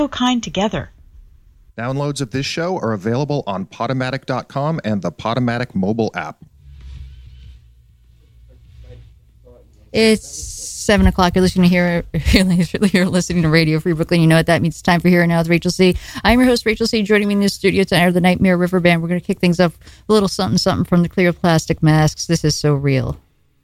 So kind together. Downloads of this show are available on Podomatic.com and the Podomatic mobile app. It's 7 o'clock. You're listening you're listening to Radio Free Brooklyn. You know what that means. It's time for Here and Now with Rachel C. I'm your host, Rachel C. Joining me in the studio tonight are the Nightmare River Band. We're going to kick things up a little something from the Clear Plastic Masks. This is so real.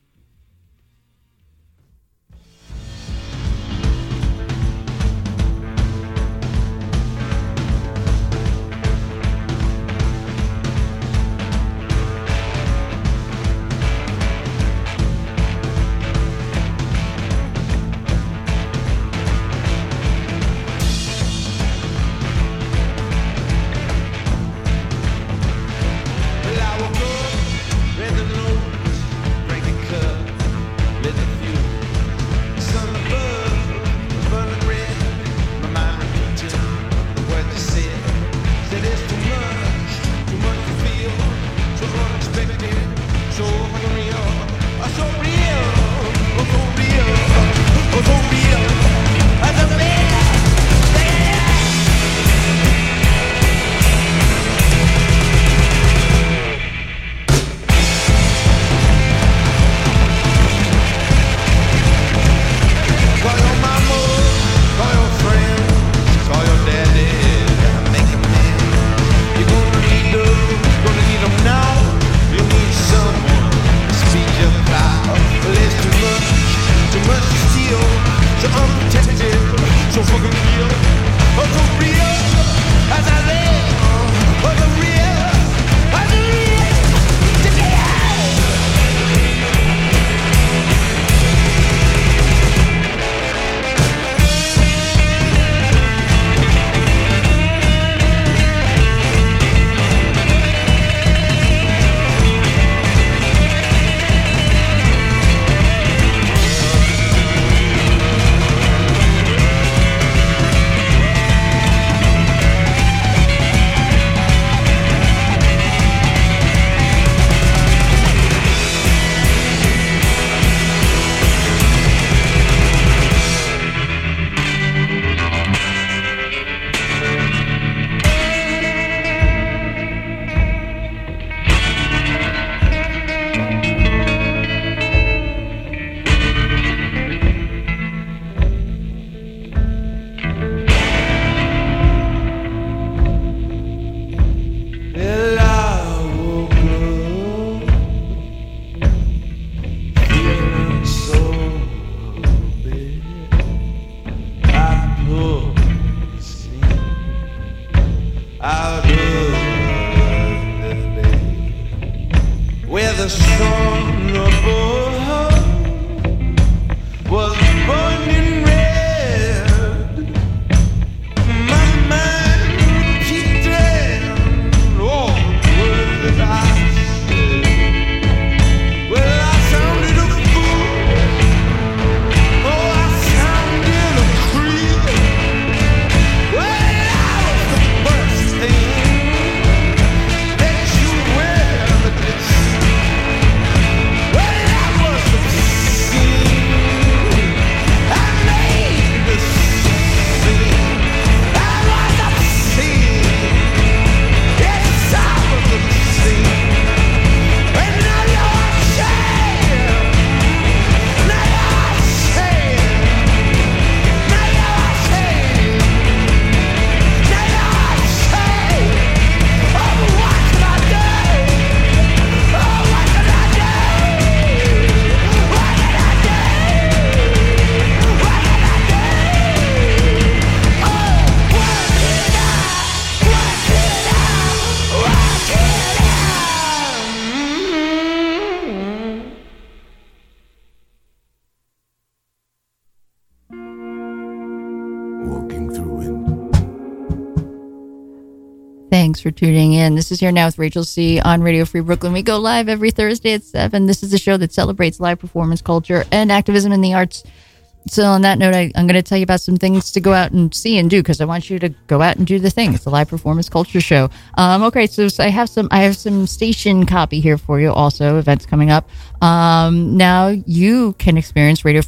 Thanks for tuning in. This is Here Now with Rachel C. on Radio Free Brooklyn. We go live every Thursday at 7. This is a show that celebrates live performance culture and activism in the arts. So on that note, I'm going to tell you about some things to go out and see and do, because I want you to go out and do the thing. It's a live performance culture show. Okay, so I have some station copy here for you also, events coming up. Now you can experience Radio Free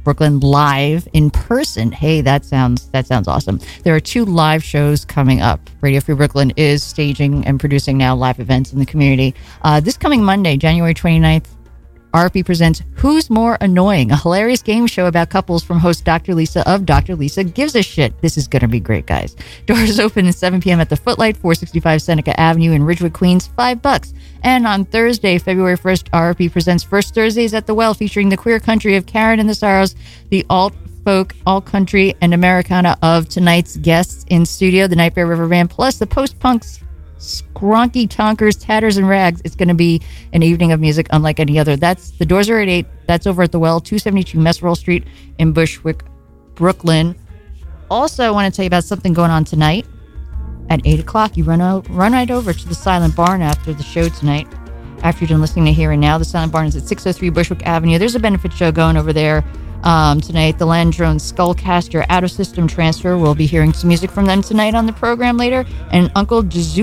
Brooklyn live in person. Hey, that sounds awesome. There are 2 live shows coming up. Radio Free Brooklyn is staging and producing now live events in the community. This coming Monday, January 29th, RFB presents Who's More Annoying, a hilarious game show about couples from host Dr. Lisa of Dr. Lisa Gives a Shit. This is going to be great, guys. Doors open at 7 p.m. at the Footlight, 465 Seneca Avenue in Ridgewood, Queens, $5. And on Thursday, February 1st, RFB presents First Thursdays at the Well, featuring the queer country of Karen and the Sorrows, the alt-folk, alt-country, and Americana of tonight's guests in studio, the Night Bear River Band, plus the post-punks, Skronky Tonkers, Tatters and Rags. It's going to be an evening of music unlike any other. The doors are at 8. That's over at the Well, 272 Messerall Street in Bushwick, Brooklyn. Also, I want to tell you about something going on tonight at 8 o'clock. You run right over to the Silent Barn after the show tonight. After you're done listening to Here and Now, the Silent Barn is at 603 Bushwick Avenue. There's a benefit show going over there tonight. The Landrone Skullcaster Out of System Transfer. We'll be hearing some music from them tonight on the program later. And Uncle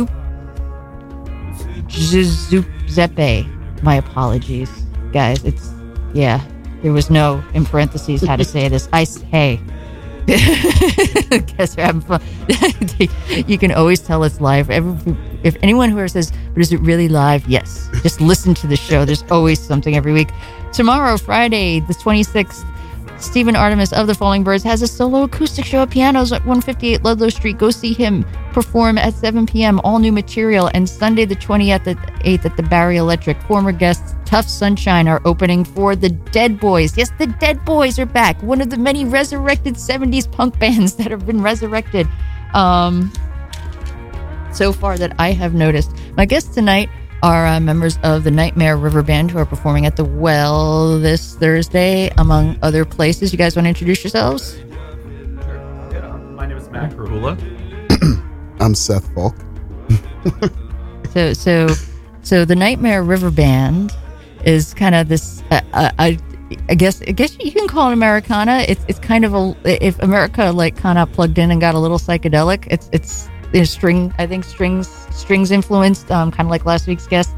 Giuseppe. My apologies, guys. There was no in parentheses how to say this. Hey. Guess we're having fun. You can always tell it's live. If anyone who says, but is it really live? Yes. Just listen to the show. There's always something every week. Tomorrow, Friday, the 26th, Stephen Artemis of the Falling Birds has a solo acoustic show at Pianos at 158 Ludlow Street. Go see him perform at 7 p.m. All new material. And Sunday the 28th at the Barry Electric. Former guests Tough Sunshine are opening for the Dead Boys. Yes, the Dead Boys are back. One of the many resurrected 70s punk bands that have been resurrected so far that I have noticed. My guests tonight are members of the Nightmare River Band who are performing at the Well this Thursday, among other places. You guys want to introduce yourselves? Sure. Yeah. My name is Matt Krahula. I'm Seth Falk. So the Nightmare River Band is kind of this. I guess you can call it Americana. It's kind of if America like kind of plugged in and got a little psychedelic. It's strings influenced, kind of like last week's guest.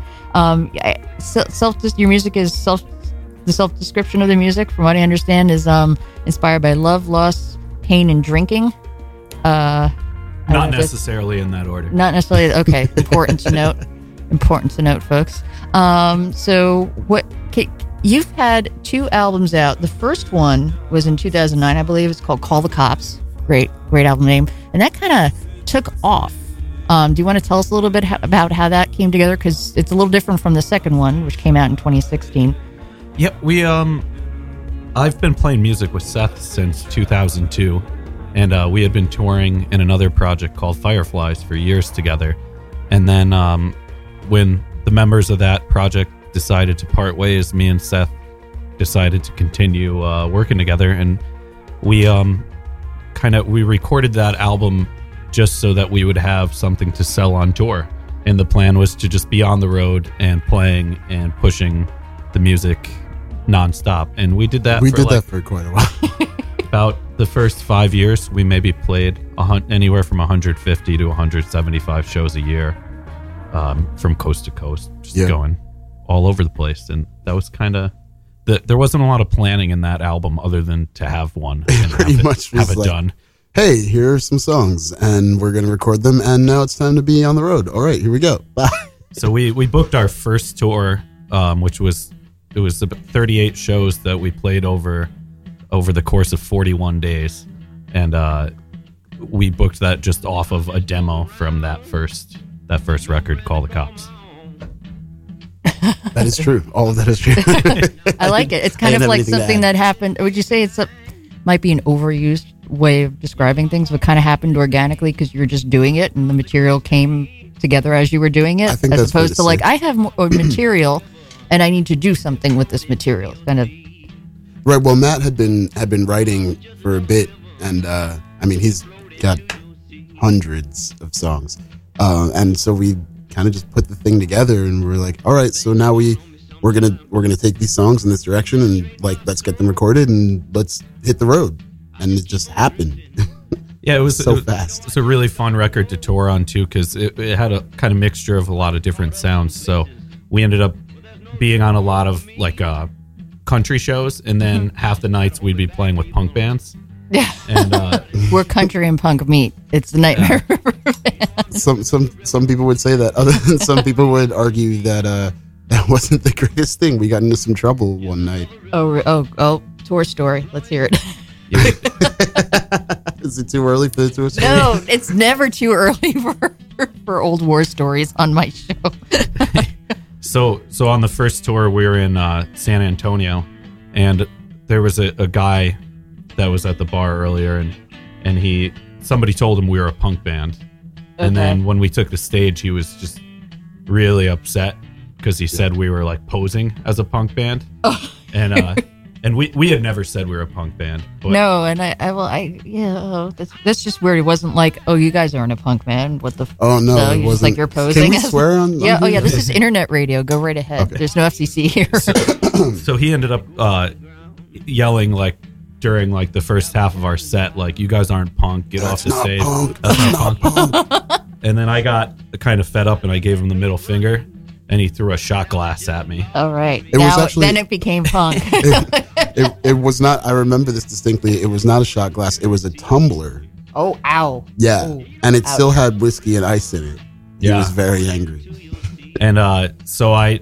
Your music is the self description of the music, from what I understand, is inspired by love, loss, pain, and drinking. Not necessarily in that order. Not necessarily. Okay, important to note. Important to note, folks. So you've had 2 albums out. The first one was in 2009, I believe. It's called Call the Cops. Great album name, and that kind of took off. Do you want to tell us a little bit about how that came together? Because it's a little different from the second one, which came out in 2016. Yep, I've been playing music with Seth since 2002, and we had been touring in another project called Fireflies for years together. And then when the members of that project decided to part ways, me and Seth decided to continue working together, and we recorded that album just so that we would have something to sell on tour. And the plan was to just be on the road and playing and pushing the music nonstop. And we did that for quite a while. About the first 5 years, we maybe played anywhere from 150 to 175 shows a year, from coast to coast, just going all over the place. And that was kind of... there wasn't a lot of planning in that album other than to have one and have it done. Hey, here are some songs, and we're going to record them, and now it's time to be on the road. All right, here we go. Bye. So we booked our first tour, which was about 38 shows that we played over the course of 41 days, and we booked that just off of a demo from that first record, Call the Cops. That is true. All of that is true. I like it. It's kind of like something that happened. Would you say might be an overused way of describing things, but kind of happened organically because you were just doing it and the material came together as you were doing it, as opposed to like, I have more material and I need to do something with this material. It's kind of right. Well, Matt had been writing for a bit, and he's got hundreds of songs, and so we kind of just put the thing together, and we're like, all right, so now we're gonna take these songs in this direction, and like, let's get them recorded and let's hit the road. And it just happened. Yeah, it was fast. It's a really fun record to tour on too, because it had a kind of mixture of a lot of different sounds. So we ended up being on a lot of like country shows, and then half the nights we'd be playing with punk bands. Yeah. And Where country and punk meet. It's the Nightmare River Band. Some people would say that. Other than some people would argue that that wasn't the greatest thing. We got into some trouble one night. Oh, tour story. Let's hear it. Is it too early for the tour story? No, it's never too early for old war stories on my show. So on the first tour, we were in San Antonio, and there was a guy that was at the bar earlier, and somebody told him we were a punk band. Okay. And then when we took the stage, he was just really upset because he said we were like posing as a punk band. And we had never said we were a punk band. But No, and that's just weird. It wasn't like, oh, you guys aren't a punk band. What the? Oh no, So it you're wasn't. just like you're posing. Can we swear on? Yeah. Oh yeah. here? This is internet radio. Go right ahead. Okay. There's no FCC here. So he ended up yelling like during like the first half of our set, like, you guys aren't punk, get off the not stage. punk. That's That's not not punk. And then I got kind of fed up and I gave him the middle finger, and he threw a shot glass at me. All right. It was Now actually- then it became punk. It was not. I remember this distinctly. It was not a shot glass. It was a tumbler. Oh, ow. Yeah, Ooh, and it ouch. still had whiskey and ice in it. He Yeah. was very angry. And so I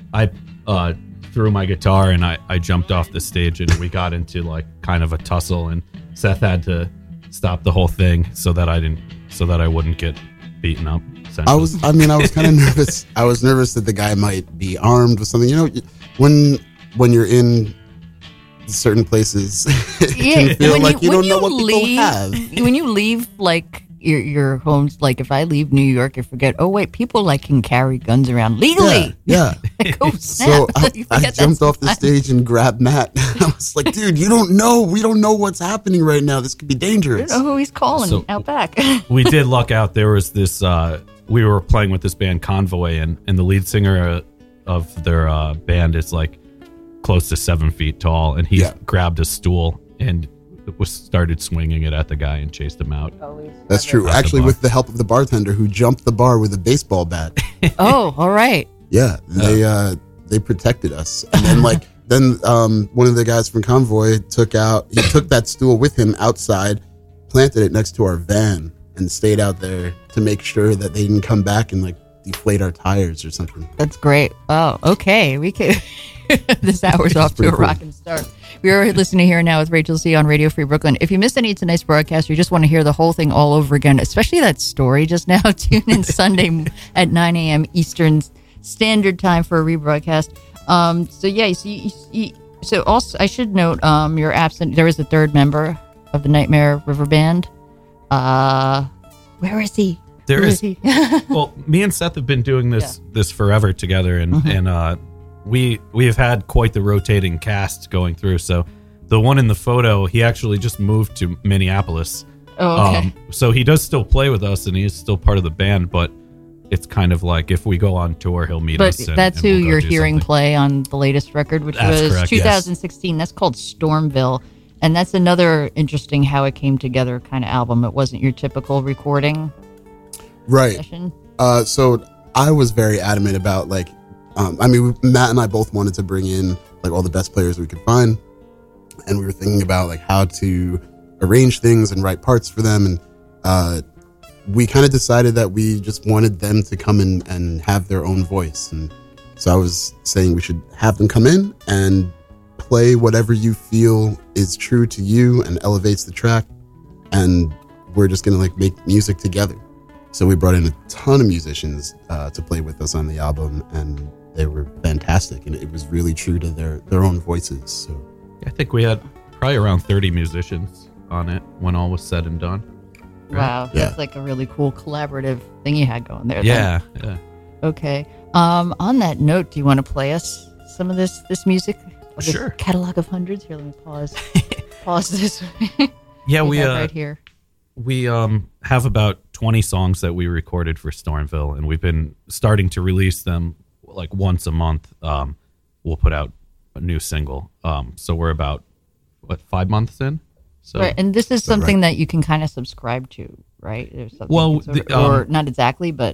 threw my guitar and I jumped off the stage, and we got into like kind of a tussle, and Seth had to stop the whole thing so that I wouldn't get beaten up. I was kind of nervous. I was nervous that the guy might be armed with something. You know, when you're in certain places, it can feel like you don't know what people have. When you leave, like your homes, like if I leave New York, I forget. Oh wait, people like can carry guns around legally. Yeah. Oh So snap! You I forget that jumped off the sometimes. stage and grabbed Matt. I was like, dude, you don't know. We don't know what's happening right now. This could be I dangerous. don't know who he's calling So- out back. We did luck out. There was this. We were playing with this band Convoy, and the lead singer of their band is like close to 7 feet tall, and he Yeah. grabbed a stool and started swinging it at the guy and chased him out. That's true. Off the Actually, bar. with the help of the bartender who jumped the bar with a baseball bat. Oh, all right. Yeah, they protected us. And then one of the guys from Convoy took that stool with him outside, planted it next to our van, and stayed out there to make sure that they didn't come back and like deflate our tires or something. That's great. Oh, okay. We could. This hour's off to a pretty cool. rocking start. We are listening here now with Rachel C. on Radio Free Brooklyn. If you missed any of tonight's broadcast, you just want to hear the whole thing all over again, especially that story just now, tune in Sunday at 9 a.m. Eastern Standard Time for a rebroadcast. So also, I should note, you're absent. There is a third member of the Nightmare River Band. Where is he? There Where is. he? Well, me and Seth have been doing this forever together, and we have had quite the rotating cast going through. So the one in the photo, he actually just moved to Minneapolis. Oh, okay. So he does still play with us, and he is still part of the band, but it's kind of like if we go on tour, he'll meet But us. And, that's and who we'll go you're do hearing something. play on the latest record, which That's was correct, yes. 2016. That's called Stormville. And that's another interesting how it came together kind of album. It wasn't your typical recording Right. session. So I was very adamant about Matt and I both wanted to bring in like all the best players we could find, and we were thinking about like how to arrange things and write parts for them, and we kind of decided that we just wanted them to come in and have their own voice. And so I was saying we should have them come in and play whatever you feel is true to you and elevates the track, and we're just gonna like make music together. So we brought in a ton of musicians to play with us on the album, and they were fantastic, and it was really true to their own voices. So I think we had probably around 30 musicians on it when all was said and done. Wow. Yeah. That's like a really cool collaborative thing you had going there. then. Yeah. Okay. On that note, do you want to play us some of this music? Of this Sure. catalog of hundreds. Here, let me pause. Pause this. Yeah, we right here. We have about 20 songs that we recorded for Stormville, and we've been starting to release them like once a month. We'll put out a new single. So we're about 5 months in. So Right, and this is something that you can kind of subscribe to, right? There's something Well, or not exactly, but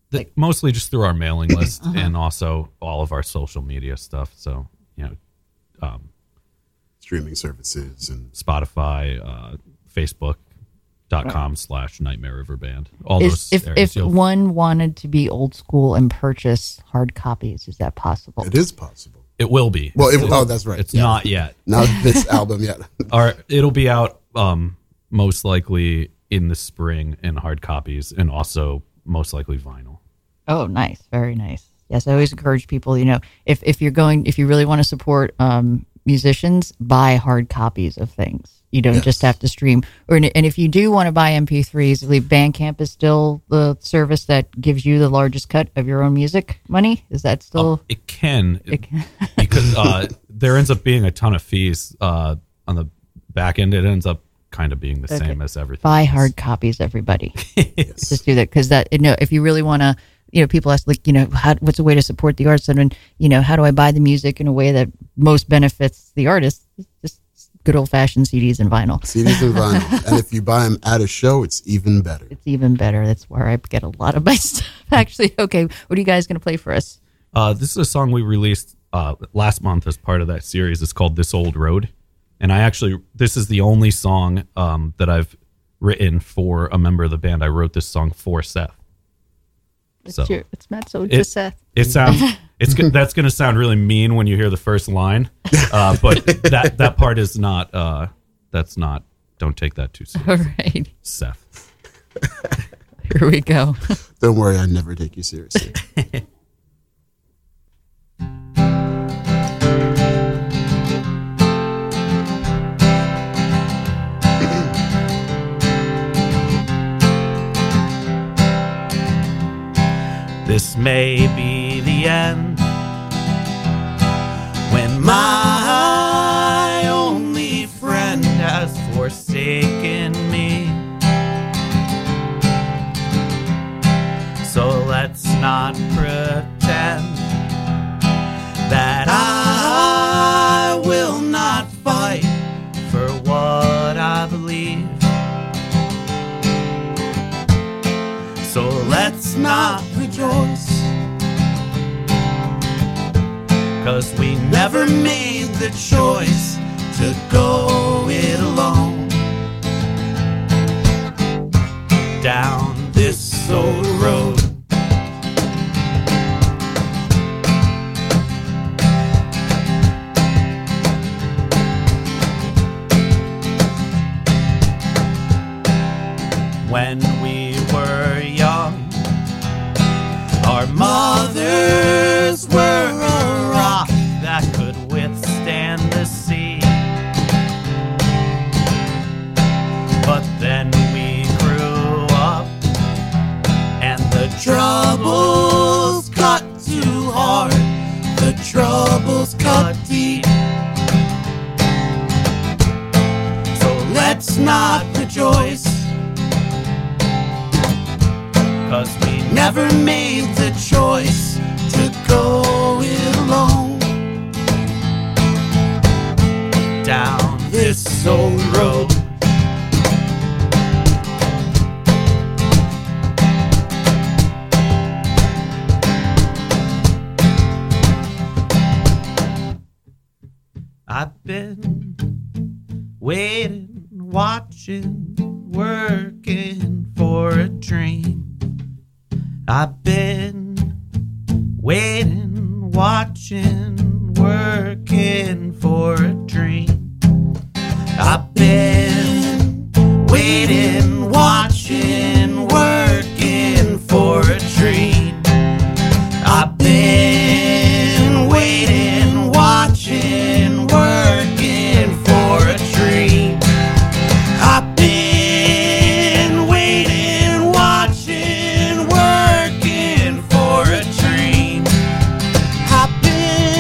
mostly just through our mailing list and also all of our social media stuff. So Streaming services and Spotify, Facebook.com/Nightmare River Band. All those If areas. one wanted to be old school and purchase hard copies, is that possible? it is possible. It will be. Well, that's right. It's Yeah. not yet. Not this album yet. It'll be out most likely in the spring in hard copies, and also most likely vinyl. Oh, nice. Very nice. Yes, I always encourage people, if you really want to support musicians, buy hard copies of things. You don't just have to stream. And if you do want to buy MP3s, I believe Bandcamp is still the service that gives you the largest cut of your own music money. Is that still? It can. Because there ends up being a ton of fees on the back end. It ends up kind of being the same as everything. Buy else. hard copies, everybody. Yes. Just do that, because if you really want to, people ask, what's a way to support the artist? And how do I buy the music in a way that most benefits the artist? Just good old fashioned CDs and vinyl. CDs and vinyl. And if you buy them at a show, it's even better. It's even better. That's where I get a lot of my stuff. Actually, okay, what are you guys going to play for us? This is a song we released last month as part of that series. It's called "This Old Road," and this is the only song that I've written for a member of the band. I wrote this song for Seth. It's Matt's ode to Seth. It sounds that's going to sound really mean when you hear the first line, but that part is not. That's not. Don't take that too seriously. All right, Seth. here we go. Don't worry, I never take you seriously. This may be the end when my only friend has forsaken me. So let's not pretend that I will not fight for what I believe. So let's not rejoice, 'cause we never made the choice to go it alone down this old road. When we were young, our mothers were a rock that could withstand the sea. But then we grew up, and the troubles cut too hard, the troubles cut deep. So let's not rejoice, 'cause we never made the choice to go it alone down this old road. I've been waiting, watching, working for a dream. I've been waiting, watching, working for a dream. I've been waiting, watching, working for a dream. I've been waiting, watching, working for a dream. I've been waiting, watching, working for a dream. I've been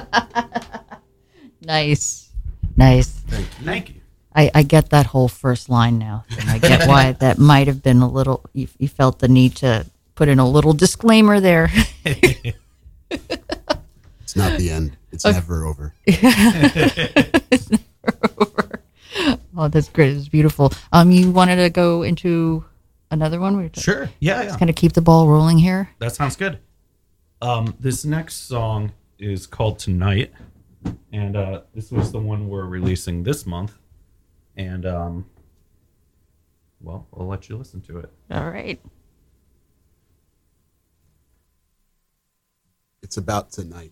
Nice. Thank you. I get that whole first line now. And I get why that might have been a little, you felt the need to put in a little disclaimer there. It's not the end. It's never over. It's never over. Oh, that's great. It's beautiful. You wanted to go into another one? Sure. Yeah. Just kind of keep the ball rolling here. That sounds good. This next song is called Tonight, and this was the one we're releasing this month. And, well, I'll let you listen to it. All right. It's about tonight.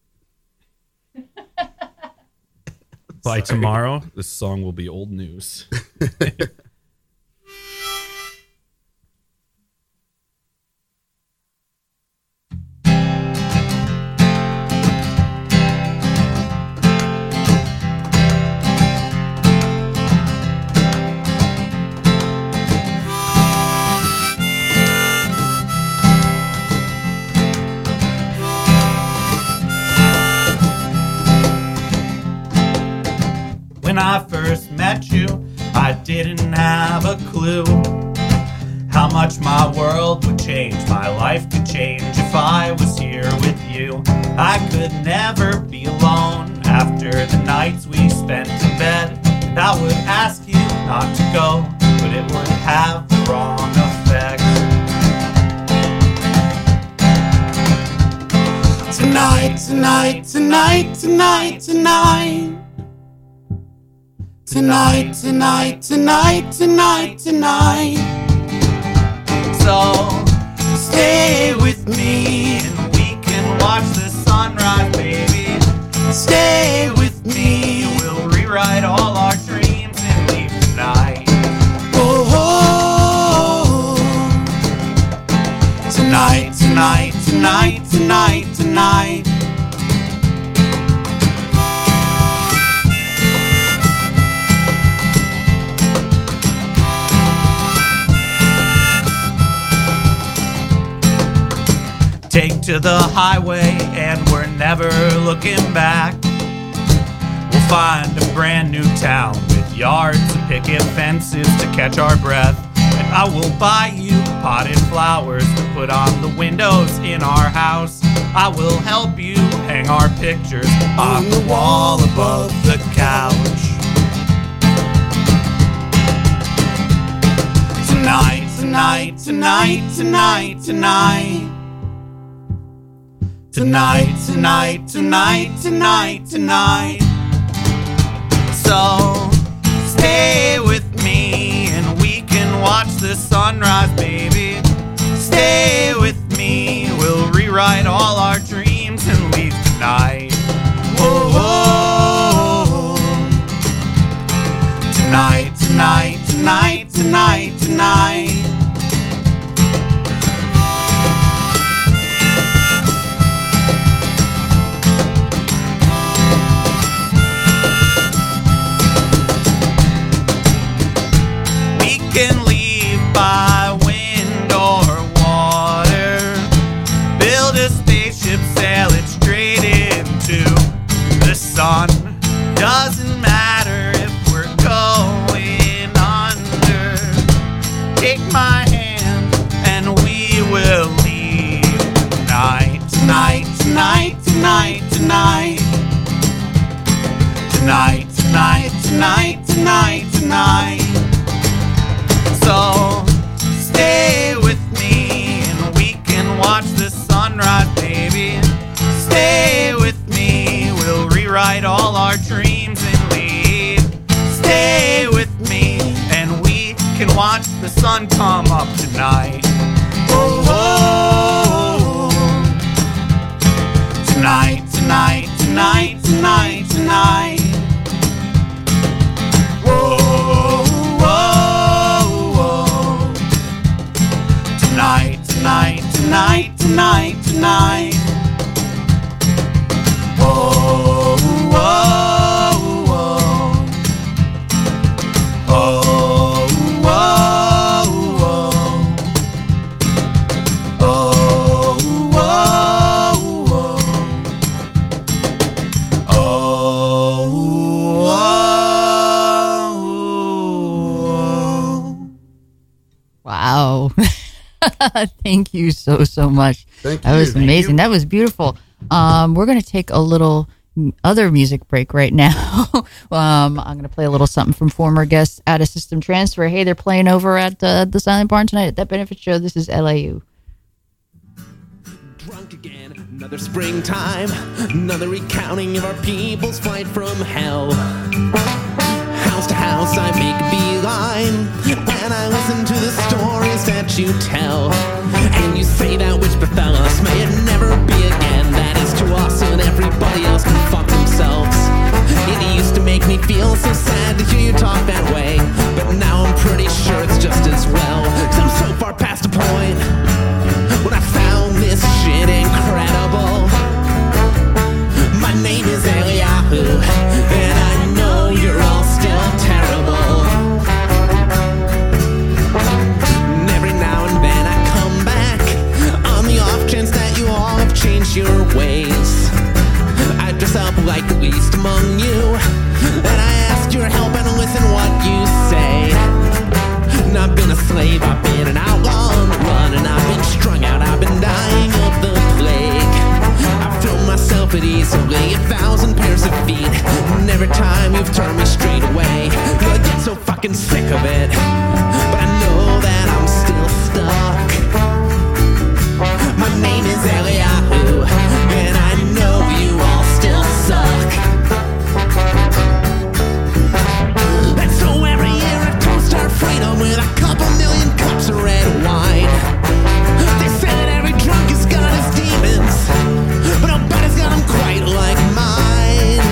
By tomorrow, this song will be old news. When I first met you, I didn't have a clue how much my world would change, my life could change if I was here with you. I could never be alone after the nights we spent in bed. And I would ask you not to go, but it would have the wrong effect. Tonight, tonight, tonight, tonight, tonight. Tonight, tonight, tonight, tonight, tonight. So stay with me and we can watch the sunrise, baby. Stay with me, we'll rewrite all our dreams and leave tonight. Oh, tonight, tonight, tonight, tonight, tonight. Take to the highway and we're never looking back. We'll find a brand new town with yards and picket fences to catch our breath. And I will buy you potted flowers to put on the windows in our house. I will help you hang our pictures on the wall above the couch. Tonight, tonight, tonight, tonight, tonight. Tonight, tonight, tonight, tonight, tonight. So stay with me and we can watch the sunrise, baby. Stay with me, we'll rewrite all our dreams and leave tonight. Oh, tonight, tonight, tonight, tonight, tonight. Can leave by wind or water, build a spaceship, sail it straight into the sun. Doesn't matter if we're going under. Take my hand and we will leave tonight, tonight, tonight, tonight, tonight. Tonight, tonight, tonight, tonight, tonight. So stay with me and we can watch the sunrise, baby. Stay with me, we'll rewrite all our dreams and leave. Stay with me and we can watch the sun come up tonight. Oh, tonight, tonight, tonight, tonight, tonight. Tonight, tonight, tonight, tonight, tonight. Whoa, whoa, whoa. Oh, whoa, whoa. Oh, whoa, whoa. Thank you so much. Thank That you. was amazing. That was beautiful. We're going to take a little other music break right now. I'm going to play a little something from former guests at a System Transfer. Hey, they're playing over at the Silent Barn tonight at that benefit show. This is LAU. Drunk again, another springtime, another recounting of our people's flight from hell. House to house I make a beeline, and I listen to the stories that you tell. And you say that which befell us may it never be again. That is to us and everybody else can fuck themselves. It used to make me feel so sad to hear you talk that way, but now I'm pretty sure it's just as well. 'Cause I'm so far past the point when I found this shit incredible. My name is Eliyahu, and I know you're all still terrible. And every now and then I come back on the off chance that you all have changed your ways. I dress up like the least among you, and I ask your help and listen what you say. And I've been a slave, I've been an outlaw on the run, and I've been strung out, I've been dying of the plague. I've thrown myself at easily 1,000 pairs of feet, and every time you've turned me straight away, I get so fucking sick of it. But I know that I'm still stuck. My name is Eliyahu, and I know you all still suck. And so every year I toast our freedom with a couple million cups of red wine. They say that every drunk has got his demons, but nobody's got them quite like mine.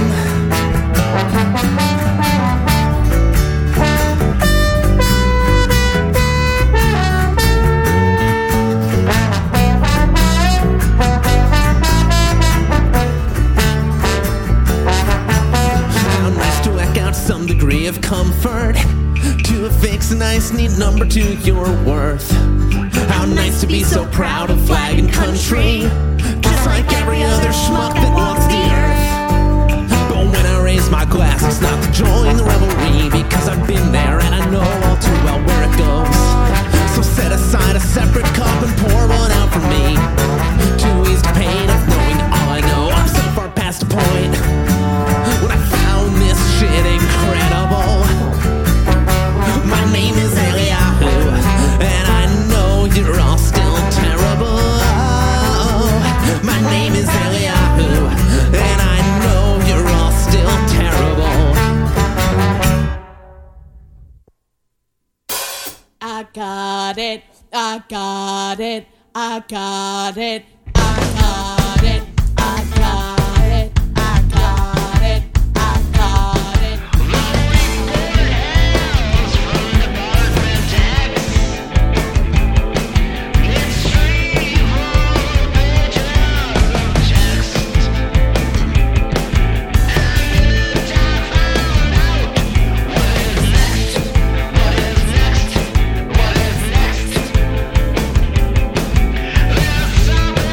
How nice to work out some degree of comfort, to affix a nice neat number to your worth. How nice to be so proud of flag and country, just like every other schmuck that walks the earth. But when I raise my glass, it's not to join the revelry, because I've been there and I know all too well where it goes. So set aside a separate cup and pour one out for me, to ease the pain of knowing all I know. I'm so far past the point when I found this shit incredible. My name is Eliyahu, and I know you're all still terrible. My name is Eliyahu, and I know you're all still terrible. I got it, I got it, I got it, I got it, I got it, I got it, I got it. Something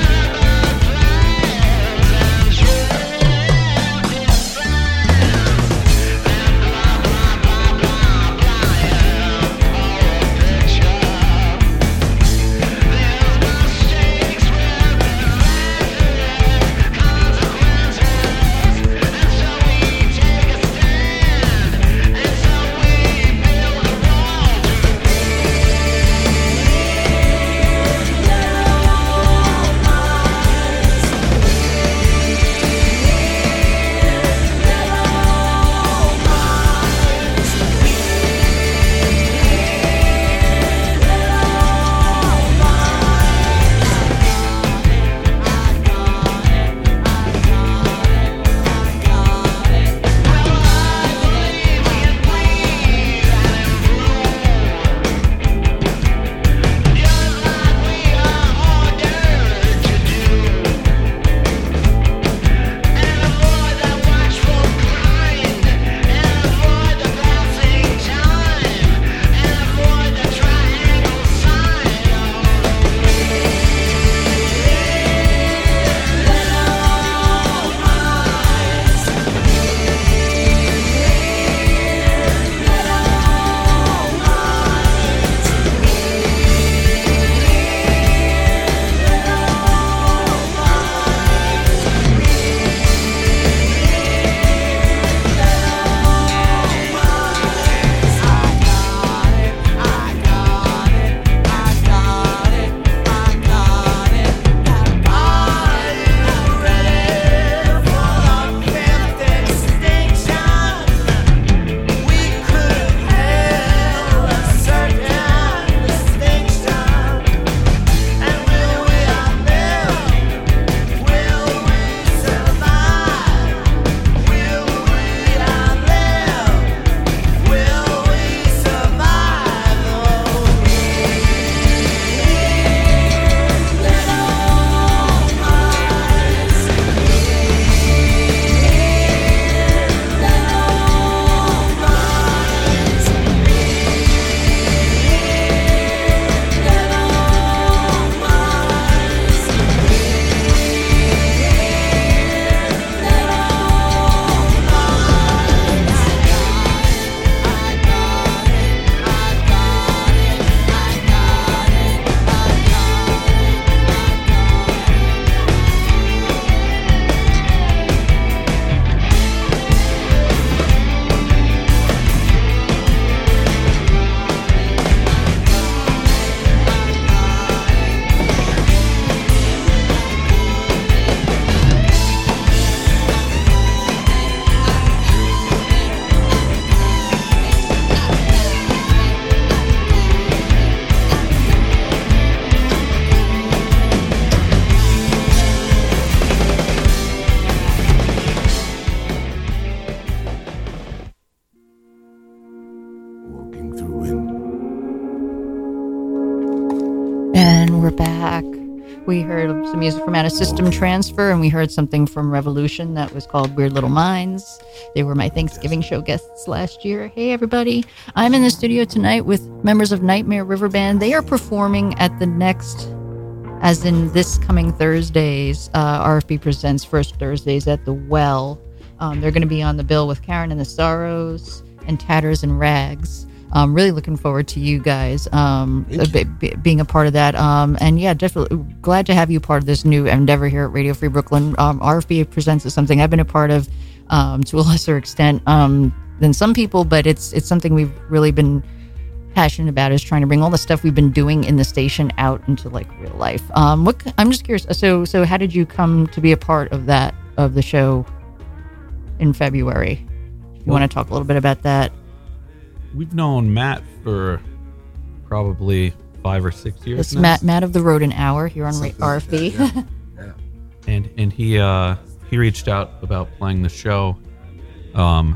we're back. We heard some music from Out of System Transfer, and we heard something from Revolution that was called Weird Little Minds. They were my Thanksgiving show guests last year. Hey, everybody. I'm in the studio tonight with members of Nightmare River Band. They are performing at the next, as in this coming Thursdays, RFB Presents First Thursdays at the Well. They're going to be on the bill with Karen and the Sorrows and Tatters and Rags. I'm really looking forward to you guys being a part of that. And yeah, definitely glad to have you part of this new endeavor here at Radio Free Brooklyn. RFB Presents is something I've been a part of to a lesser extent than some people, but it's something we've really been passionate about, is trying to bring all the stuff we've been doing in the station out into like real life. I'm just curious. So how did you come to be a part of that, of the show in February? If you want to talk a little bit about that. We've known Matt for probably 5 or 6 years. It's now. Matt of the Rodent Hour here on RFB. Yeah. And he reached out about playing the show. And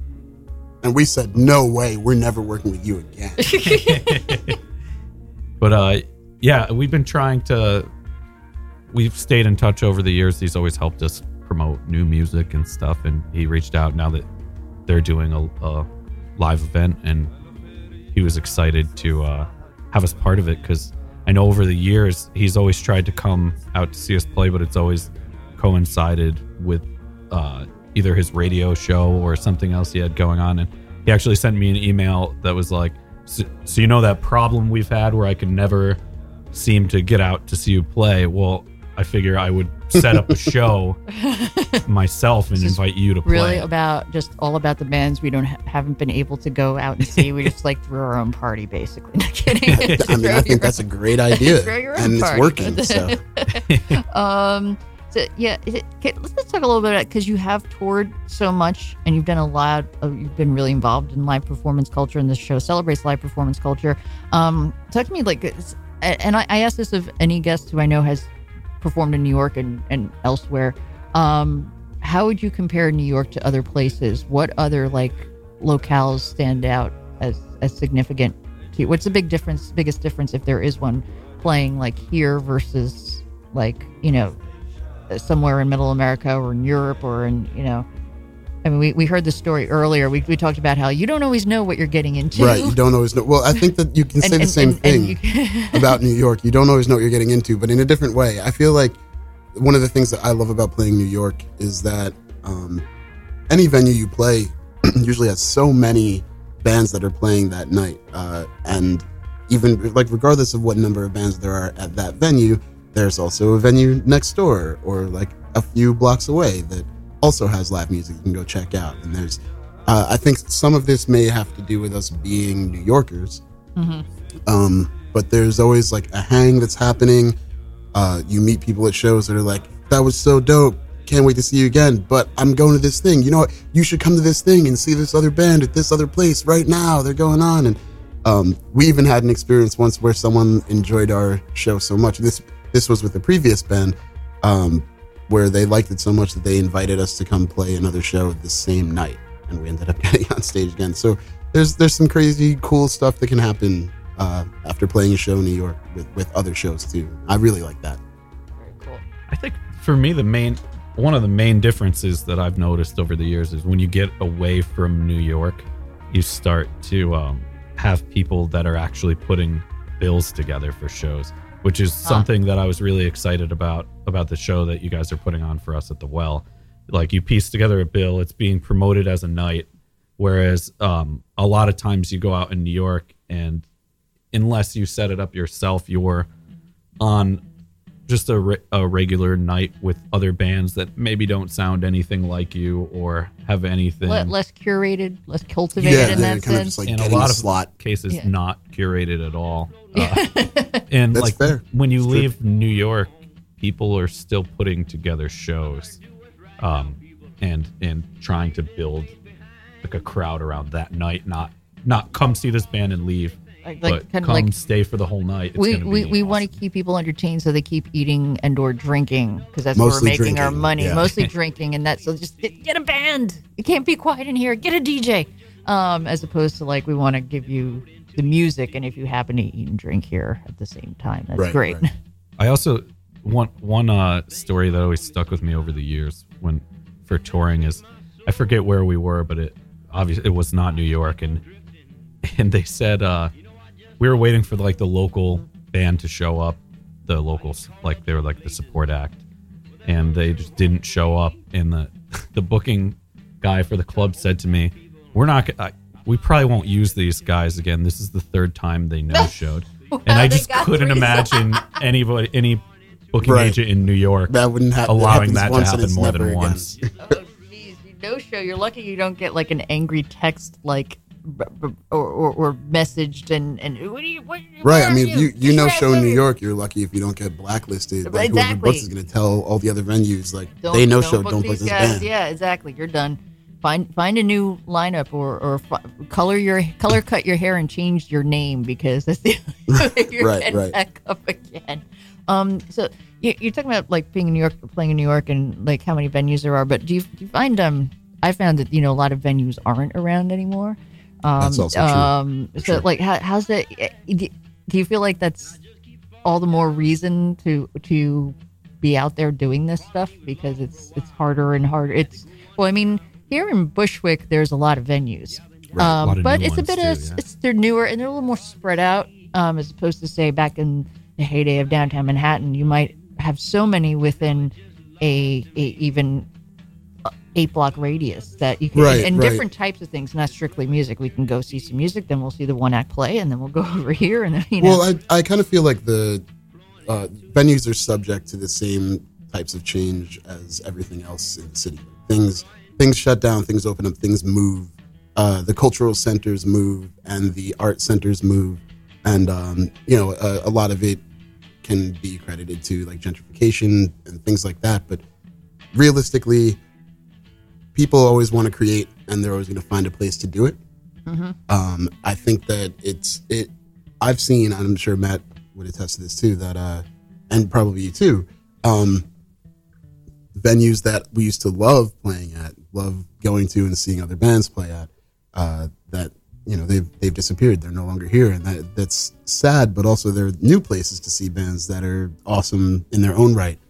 we said, no way, we're never working with you again. But yeah, we've been we've stayed in touch over the years. He's always helped us promote new music and stuff, and he reached out now that they're doing a live event, and he was excited to have us part of it, because I know over the years he's always tried to come out to see us play, but it's always coincided with either his radio show or something else he had going on. And he actually sent me an email that was like, so you know that problem we've had where I can never seem to get out to see you play? Well, I figure I would set up a show myself and invite you to play. Really all about the bands we haven't been able to go out and see. We just like throw our own party, basically. Not kidding. I think that's a great idea, and it's working. So. So yeah, let's talk a little bit about, because you have toured so much and you've done you've been really involved in live performance culture, and this show celebrates live performance culture. Talk to me and I asked this of any guest who I know has performed in New York and elsewhere. How would you compare New York to other places? What other like locales stand out as significant to you? What's the biggest difference, if there is one, playing like here versus like, somewhere in Middle America or in Europe or in, I mean, we heard the story earlier. We talked about how you don't always know what you're getting into. Right, you don't always know. Well, I think that you can say the same thing about New York. You don't always know what you're getting into, but in a different way. I feel like one of the things that I love about playing New York is that any venue you play usually has so many bands that are playing that night. And even like regardless of what number of bands there are at that venue, there's also a venue next door or like a few blocks away that also has live music you can go check out. And there's I think some of this may have to do with us being New Yorkers. Mm-hmm. But there's always like a hang that's happening. You meet people at shows that are like, that was so dope, can't wait to see you again, but I'm going to this thing, you know what, you should come to this thing and see this other band at this other place right now, they're going on. And we even had an experience once where someone enjoyed our show so much, this was with the previous band, where they liked it so much that they invited us to come play another show the same night, and we ended up getting on stage again. So there's some crazy cool stuff that can happen after playing a show in New York with other shows too. I really like that. Very cool. I think for me one of the main differences that I've noticed over the years is when you get away from New York, you start to have people that are actually putting bills together for shows, which is something that I was really excited about the show that you guys are putting on for us at the Well. Like, you piece together a bill, it's being promoted as a night, whereas a lot of times you go out in New York and unless you set it up yourself, you're on just a regular night with other bands that maybe don't sound anything like you or have anything less curated, less cultivated in that sense. Like in a lot of cases, not curated at all. And that's like fair. When you leave New York, people are still putting together shows, and trying to build like a crowd around that night. Not come see this band and leave. But come stay for the whole night. We want to keep people entertained, so they keep eating and or drinking, because that's where we're making our money. Yeah. Mostly drinking, and that's so just get a band. You can't be quiet in here. Get a DJ, as opposed to like we want to give you the music, and if you happen to eat and drink here at the same time, that's Right, great. right. I also one story that always stuck with me over the years for touring is I forget where we were, but it was not New York, and they said we were waiting for like the local band to show up, the locals, like they were like the support act, and they just didn't show up, and the booking guy for the club said to me, we probably won't use these guys again. This is the third time they no-showed. And I they just got couldn't three imagine any booking Right. agent in New York That wouldn't allowing happens that to once and happen it's more never than again. once. Oh, jeez, you no-show. You're lucky you don't get like an angry text, like or messaged and what Right. where I are mean, you know, Where show are in New you? York, you're lucky if you don't get blacklisted. Like whoever Exactly. books is going to tell all the other venues, like Don't- they no don't show, book don't book these this guys. band. Yeah, exactly. You're done. Find a new lineup or color cut your hair and change your name, because that's the only way you're Right, getting right. back up again. So you're talking about like being in New York, playing in New York, and like how many venues there are. But do you find I found that a lot of venues aren't around anymore. That's also true. So Sure. like how's that? Do you feel like that's all the more reason to be out there doing this stuff, because it's harder and harder? I mean, here in Bushwick, there's a lot of venues, A lot of but new it's a ones, bit too, yeah. they're newer and they're a little more spread out, as opposed to say back in the heyday of downtown Manhattan, you might have so many within a even 8-block radius that you can, Right, and right. different types of things, not strictly music. We can go see some music, then we'll see the one act play, and then we'll go over here, and then Well, I kind of feel like the venues are subject to the same types of change as everything else in the city. Things shut down, things open up, things move. The cultural centers move, and the art centers move, and a lot of it can be credited to like gentrification and things like that. But realistically, people always want to create, and they're always going to find a place to do it. I think that I've seen, and I'm sure Matt would attest to this too, that and probably you too, venues that we used to love playing at, love going to and seeing other bands play at, that they've disappeared. They're no longer here, and that's sad. But also, there are new places to see bands that are awesome in their own right.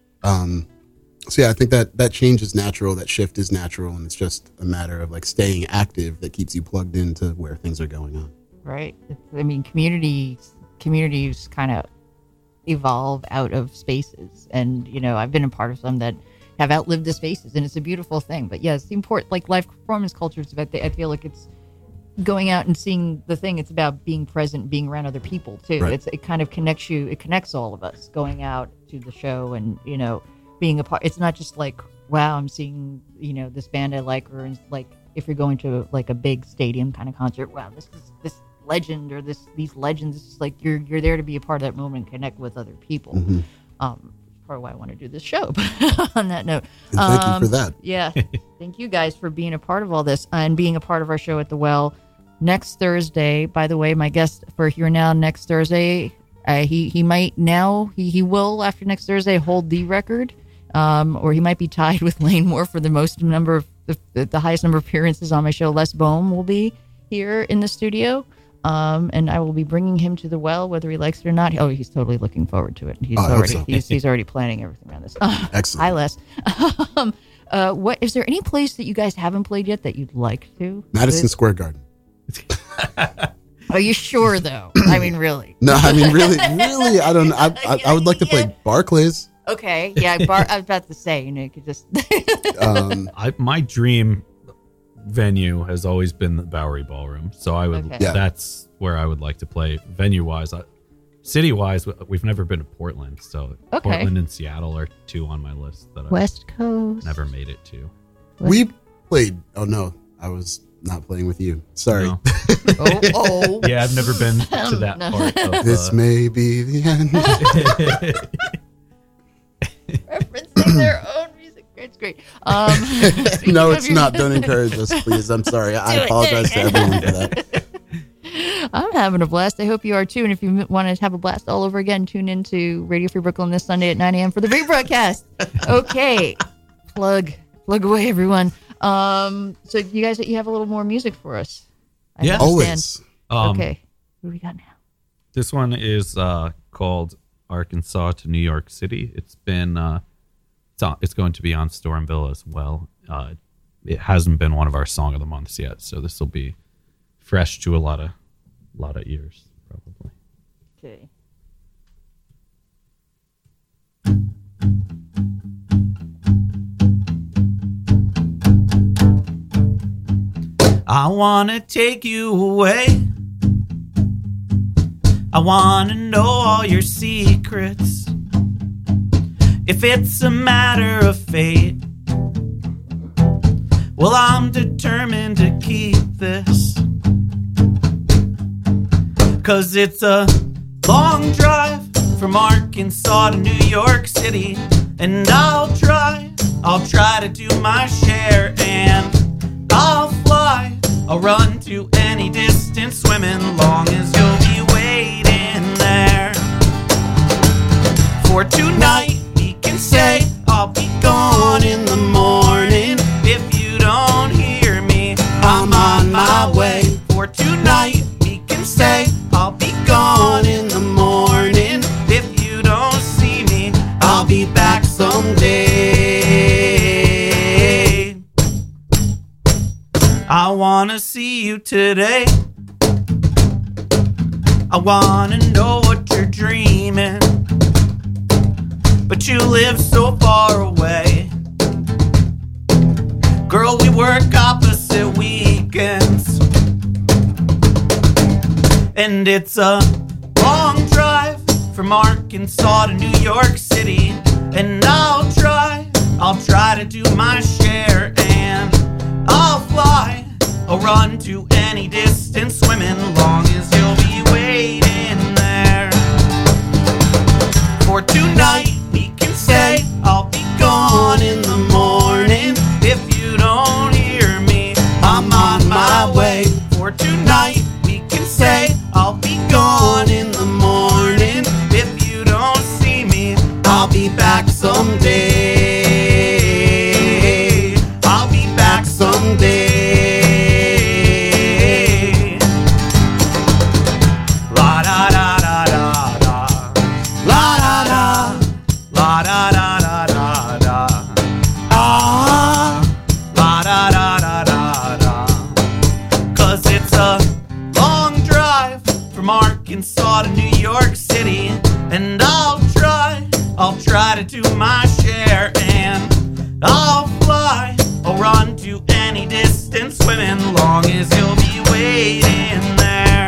So yeah, I think that change is natural, that shift is natural, and it's just a matter of like staying active that keeps you plugged into where things are going on. right? I mean, communities kind of evolve out of spaces, and I've been a part of some that have outlived the spaces, and it's a beautiful thing. But yeah, it's the important, like live performance culture. It's about I feel like it's going out and seeing the thing. It's about being present, being around other people too. Right. It kind of connects you. It connects all of us going out to the show, and being a part. It's not just like, wow, I'm seeing this band I like, or like if you're going to like a big stadium kind of concert, wow, this legend or these legends. It's just like you're there to be a part of that moment and connect with other people. Mm-hmm. Part of why I want to do this show. But on that note, And thank you for that. yeah, thank you guys for being a part of all this and being a part of our show at the Well. Next Thursday, by the way, my guest for Here Now next Thursday, he might now, he will after next Thursday hold the record, or he might be tied with Lane Moore for the most number of the highest number of appearances on my show. Les Bohm will be here in the studio, and I will be bringing him to the Well, whether he likes it or not. Oh, he's totally looking forward to it. He's I hope so. he's already planning everything around this. Excellent. Hi, Les. What is there any place that you guys haven't played yet that you'd like to? Madison Square Garden. Are you sure though? I mean, really? No, I mean really, I don't. I would like to play Barclays. Okay, yeah. I was about to say, you could just. My dream venue has always been the Bowery Ballroom, so I would. Okay. Yeah. That's where I would like to play venue wise. City wise, we've never been to Portland, so Okay. Portland and Seattle are two on my list that West Coast. I've never made it to. We played. Oh no, I was not playing with you. Sorry. No. Oh. Yeah, I've never been to that No. part of This may be the end. Referencing their own music. It's great. No, it's not. Don't encourage us, please. I'm sorry. I apologize to everyone for that. I'm having a blast. I hope you are too. And if you want to have a blast all over again, tune in to Radio Free Brooklyn this Sunday at 9 a.m. for the rebroadcast. Okay. Plug away, everyone. So you guys, you have a little more music for us. I Yeah. understand. Always. Okay. What do we got now? This one is called Arkansas to New York City. It's been it's going to be on Stormville as well. It hasn't been one of our song of the months yet, so this will be fresh to a lot of ears probably. Okay. I wanna take you away. I wanna know all your secrets. If it's a matter of fate, well, I'm determined to keep this. 'Cause it's a long drive from Arkansas to New York City, and I'll try to do my share, and I'll fly, I'll run to any distance, swimming long as you'll be waiting there. For tonight, we can say I'll be gone in the morning. If you don't hear me, I'm on my way. For tonight, we can say I'll be gone in the morning. If you don't see me, I'll be back someday. I wanna see you today. I wanna know what you're dreaming, but you live so far away. Girl, we work opposite weekends, and it's a long drive from Arkansas to New York City, and I'll try to do my share, and I'll fly, I'll run to any distance, swimming long as you'll be waiting there. For tonight, we can say I'll be gone in the morning. If you don't hear me, I'm on my way. For tonight, we can say I'll be gone in the morning. If you don't see me, I'll be back someday. I'll be back someday. La da da da da da. La da da. La da da da da da. Ah. La da da da da da. 'Cause it's a long drive from Arkansas to New York City, and I'll try to do my share, and I'll fly, I'll run to any distance, swimming long as you'll be waiting there.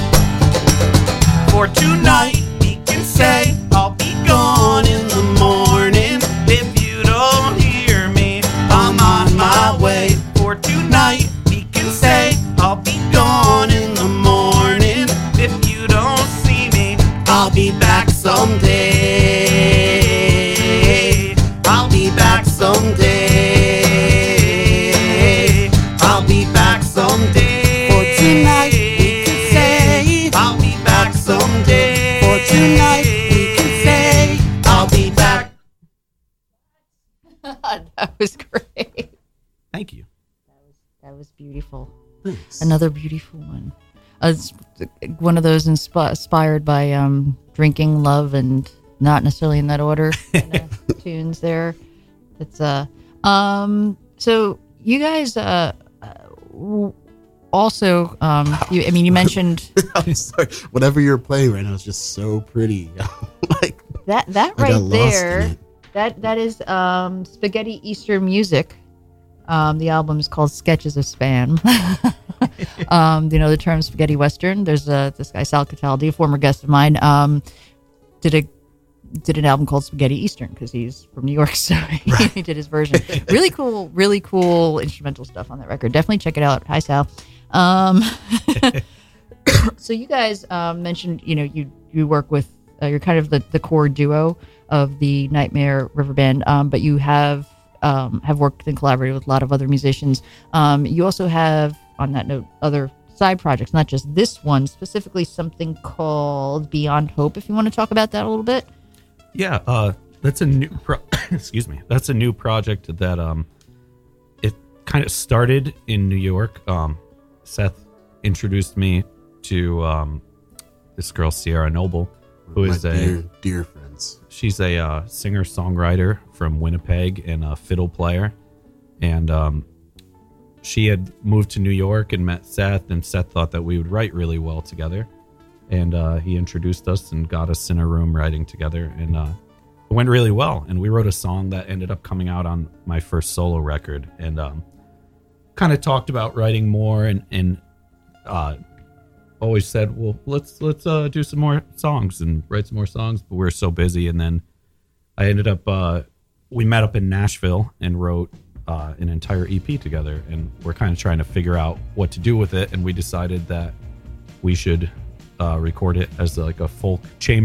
For tonight, we can say I'll be gone in the morning. If you don't hear me, I'm on my way. For tonight, we can say I'll be gone in the morning. If you don't see me, I'll be back someday. I'll be back someday. I'll be back someday. For tonight, we can say I'll be back someday. For tonight, we can say I'll be back. That was great. Thank you. That was beautiful. Thanks. Another beautiful one. It's one of those inspired by drinking, love, and not necessarily in that order tunes there. It's so you guys also you mentioned I'm sorry. Whatever you're playing right now is just so pretty. Like that I right got lost there. in it. That is Spaghetti Eastern Music. The album is called Sketches of Spam. The term spaghetti western. There's this guy Sal Cataldi, a former guest of mine, did an album called Spaghetti Eastern because he's from New York, so he did his version. Really cool instrumental stuff on that record. Definitely check it out. Hi, Sal. So you guys mentioned you work with you're kind of the core duo of the Nightmare River Band, but you have worked and collaborated with a lot of other musicians. You also have, on that note, other side projects, not just this one, specifically something called Beyond Hope. If you want to talk about that a little bit. Yeah, that's a new excuse me. That's a new project that it kind of started in New York. Seth introduced me to this girl Sierra Noble, who is My dear friends. she's a singer-songwriter from Winnipeg and a fiddle player. And she had moved to New York and met Seth, and Seth thought that we would write really well together. And he introduced us and got us in a room writing together. And it went really well. And we wrote a song that ended up coming out on my first solo record. And kind of talked about writing more and always said, well, let's do some more songs and write some more songs. But we were so busy. And then I ended up, we met up in Nashville and wrote an entire EP together, and we're kind of trying to figure out what to do with it. And we decided that we should record it as like a folk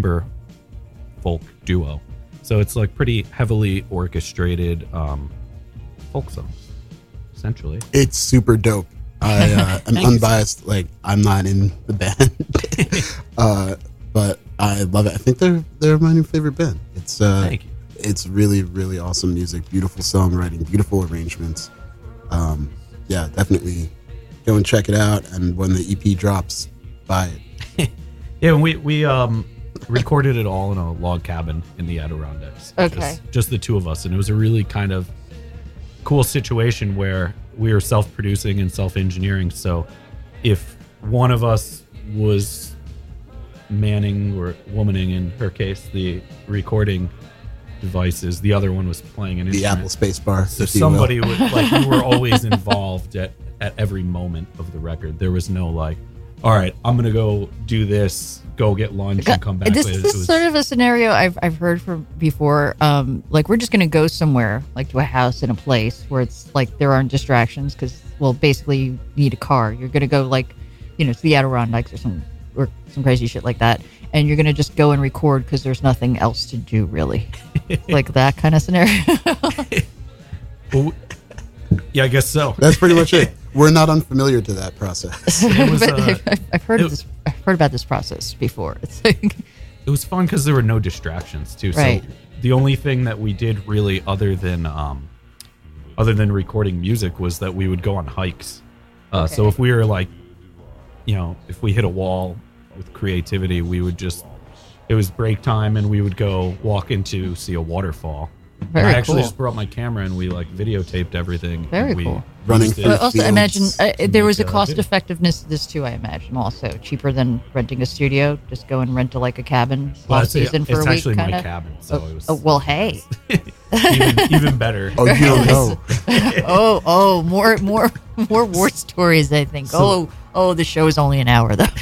duo. So it's like pretty heavily orchestrated folk songs, essentially. It's super dope. I am unbiased. Like, I'm not in the band, but I love it. I think they're my new favorite band. It's Thank you. It's really, really awesome music, beautiful songwriting, beautiful arrangements. Yeah, definitely go and check it out. And when the EP drops, buy it. Yeah, and we recorded it all in a log cabin in the Adirondacks. Okay. Just the two of us. And it was a really kind of cool situation where we were self-producing and self-engineering. So if one of us was manning or womaning, in her case, the recording devices, the other one was playing an The instrument. Apple Space Bar. So if you will. somebody would, like, we were always involved at every moment of the record. There was no like, all right, I'm gonna go do this, go get lunch and come back. This later. is sort of a scenario I've heard from before. Like, we're just going to go somewhere, like to a house in a place where it's like there aren't distractions because, well, basically you need a car. You're going to go like, to the Adirondacks or some crazy shit like that, and you're going to just go and record because there's nothing else to do, really. Like that kind of scenario. Well, yeah, I guess so. That's pretty much it. We're not unfamiliar to that process. It was, But I've heard about this process before. It's like, it was fun because there were no distractions too. Right. So the only thing that we did really, other than recording music, was that we would go on hikes. So if we were like, if we hit a wall with creativity, we would it was break time and we would go walk into see a waterfall. Very I actually cool. just brought my camera and we like videotaped everything. Very and we cool. Running used it. through But also, I fields. imagine there was a Yeah, cost effectiveness to this too. I imagine also cheaper than renting a studio. Just go and rent to like a cabin Well, off season for a it's week. actually kinda. my cabin, so it was Well, hey. even better. Oh, you don't know. more war stories. I think. So- The show is only an hour though.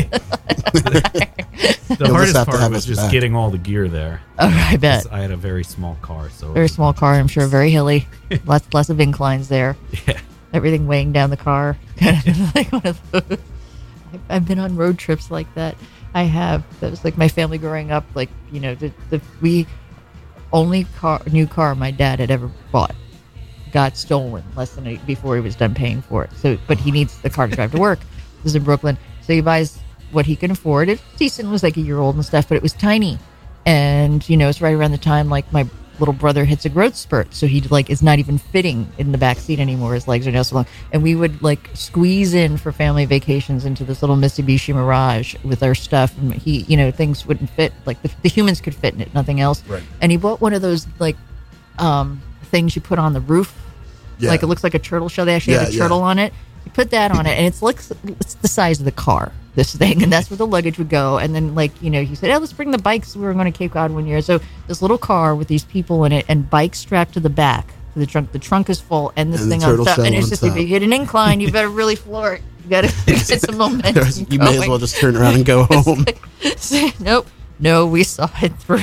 The You'll hardest just have to part have was us just back. getting all the gear there. Oh, I bet. 'Cause I had a very small car, so Very small car. I'm sure very hilly. Lots of inclines there. Yeah. Everything weighing down the car. Kind of like one of those. I've been on road trips like that. I have. That was like my family growing up. Like we only new car my dad had ever bought got stolen less than before he was done paying for it. So, but he needs the car to drive to work. This is in Brooklyn, so he buys what he can afford. It's decent. It was like a year old and stuff, but it was tiny. And it's right around the time like my little brother hits a growth spurt, so he like is not even fitting in the back seat anymore. His legs are now so long, and we would like squeeze in for family vacations into this little Mitsubishi Mirage with our stuff, and he things wouldn't fit, like the humans could fit in it, nothing else. Right. And he bought one of those like things you put on the roof, Yeah. like it looks like a turtle shell. They actually have a Yeah, turtle on it. You put that on it, and it's the size of the car, this thing, and that's where the luggage would go. And then he said, let's bring the bikes. We were going to Cape Cod one year, so this little car with these people in it and bikes strapped to the back to the trunk. The trunk is full, and this And the thing on turtle top. shell And it's on just top. if you hit an incline, you better really floor it. You got to get some momentum. You may as well just turn around and go home. Nope. No, we saw it through.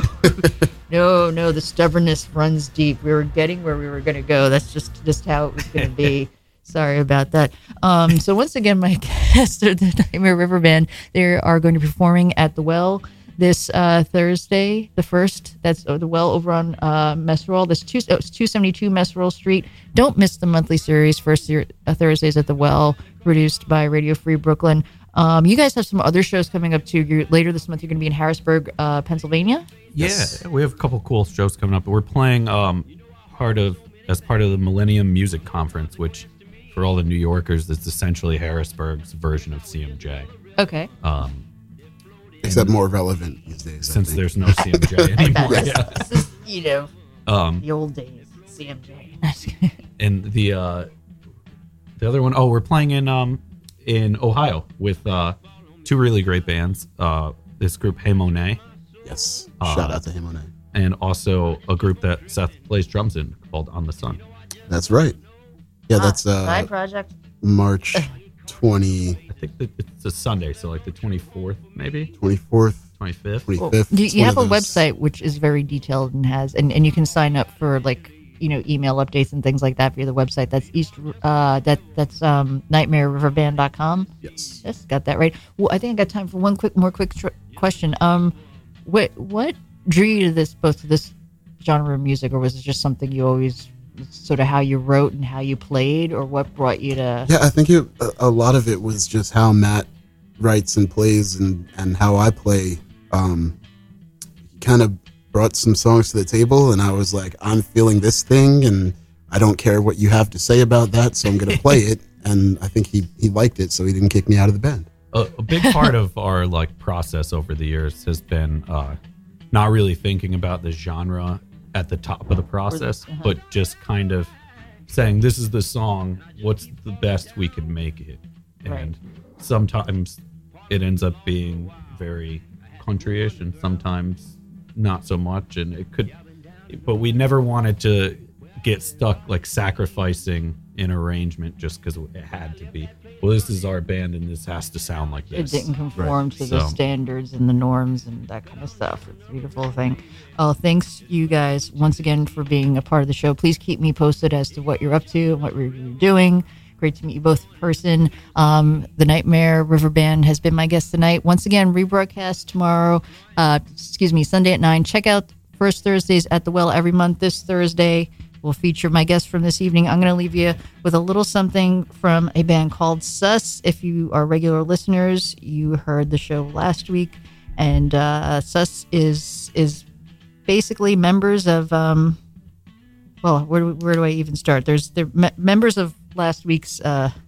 No, the stubbornness runs deep. We were getting where we were going to go. That's just how it was going to be. Sorry about that. So once again, my guests are the Nightmare River Band. They are going to be performing at the Well this Thursday, the 1st. That's the Well over on Messerol. It's 272 Messerol Street. Don't miss the monthly series, Thursdays at the Well, produced by Radio Free Brooklyn. You guys have some other shows coming up too. Later this month, you're going to be in Harrisburg, Pennsylvania. Yeah, we have a couple cool shows coming up. We're playing as part of the Millennium Music Conference, which for all the New Yorkers, it's essentially Harrisburg's version of CMJ. Okay. Except more relevant these days. since there's no CMJ anymore. Yeah. This is, you know, Um, the old days. CMJ. and the other one, we're playing in Ohio with two really great bands. This group Hey Monet, Yes. Shout out to him on that. and also a group that Seth plays drums in called On the Sun. That's right. Yeah, that's Side project. March 24th, I think that it's a Sunday, so like the 24th, maybe 25th. 25th. You It's one have a of those- website which is very detailed and has, and you can sign up for like, you know, email updates and things like that via the website. That's that's nightmareriverband.com. Yes. Yes, got that right. Well, I think I got time for one quick question. What drew you to both to this genre of music, or was it just something you always sort of how you wrote and how you played, or what brought you to? Yeah, I think a lot of it was just how Matt writes and plays and how I play. He kind of brought some songs to the table, and I was like, I'm feeling this thing, and I don't care what you have to say about that, so I'm going to play it. And I think he liked it, so he didn't kick me out of the band. A big part of our like process over the years has been not really thinking about the genre at the top of the process, but just kind of saying, this is the song, what's the best we could make it? And sometimes it ends up being very country-ish, and sometimes not so much. And it could, but we never wanted to get stuck like sacrificing an arrangement just because it had to be, well, this is our band and this has to sound like It this. didn't conform to the So- standards and the norms and that kind of stuff. It's a beautiful thing. Oh, thanks you guys once again for being a part of the show. Please keep me posted as to what you're up to and what you're doing. Great to meet you both in person. The Nightmare River Band has been my guest tonight. Once again, rebroadcast tomorrow. Sunday at 9. Check out First Thursdays at the Well every month. This Thursday will feature my guest from this evening. I'm going to leave you with a little something from a band called Sus. If you are regular listeners, you heard the show last week, and Sus is basically members of where do I even start? They're members of last week's.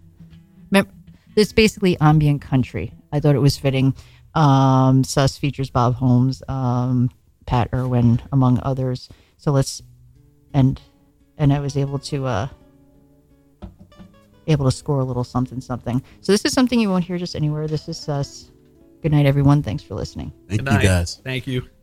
It's basically ambient country. I thought it was fitting. Sus features Bob Holmes, Pat Irwin, among others. So let's and I was able to score a little something. So this is something you won't hear just anywhere. This is Sus. Good night, everyone. Thanks for listening. Thank Good you, night. guys. Thank you.